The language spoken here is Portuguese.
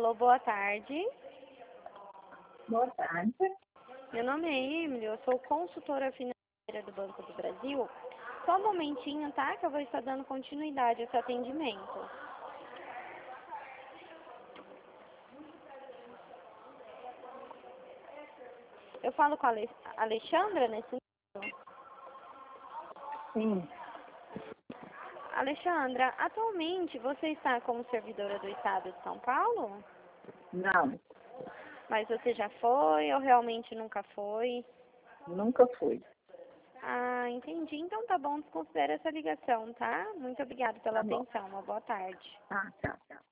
Alô, boa tarde. Boa tarde. Meu nome é Emily, eu sou consultora financeira do Banco do Brasil. Só um momentinho, tá? Que eu vou estar dando continuidade ao seu atendimento. Eu falo com a Alexandra nesse número? Sim, Alexandra, atualmente você está como servidora do Estado de São Paulo? não, Mas você já foi ou realmente nunca foi? nunca fui. Ah, entendi. Então tá bom, desconsidera essa ligação, tá? Muito obrigada pela Tá bom. atenção. Uma boa tarde. Tá, tchau.